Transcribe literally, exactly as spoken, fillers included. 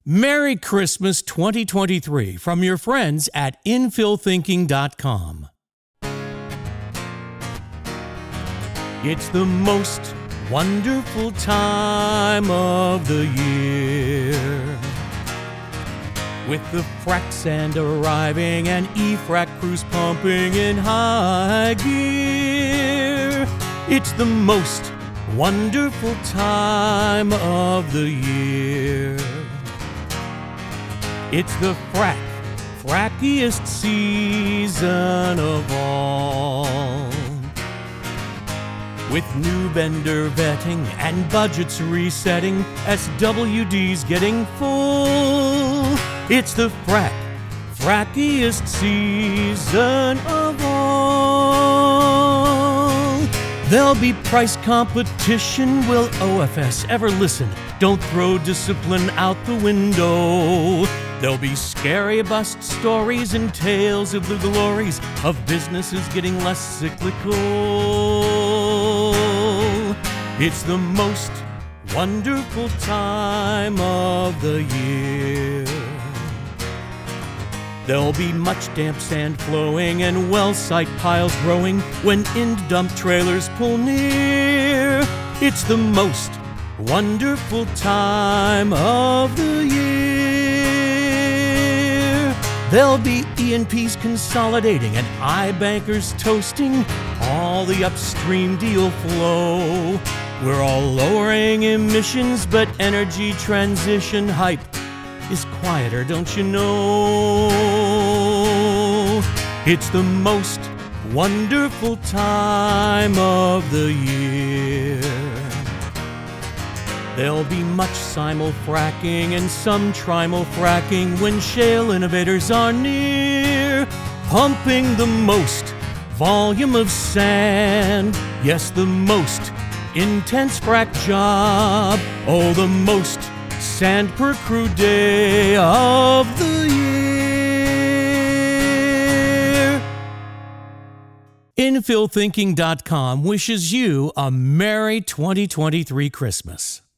Merry Christmas twenty twenty-three from your friends at infill thinking dot com. It's the most wonderful time of the year, with the frac sand arriving and E-frac crews pumping in high gear. It's the most wonderful time of the year. It's the frac, frackiest season of all, with new vendor vetting and budgets resetting, S W Ds getting full. It's the frac, frackiest season of all. There'll be price competition. Will O F S ever listen? Don't throw discipline out the window. There'll be scary bust stories and tales of the glories of businesses getting less cyclical. It's the most wonderful time of the year. There'll be much damp sand flowing and well site piles growing when end dump trailers pull near. It's the most wonderful time of the year. There'll be E and Ps consolidating and iBankers toasting all the upstream deal flow. We're all lowering emissions, but energy transition hype is quieter, don't you know? It's the most wonderful time of the year. There'll be much simul-fracking and some trimul-fracking when shale innovators are near, pumping the most volume of sand. Yes, the most intense frac job. Oh, the most sand per crew day of the year. infill thinking dot com wishes you a Merry twenty twenty-three Christmas.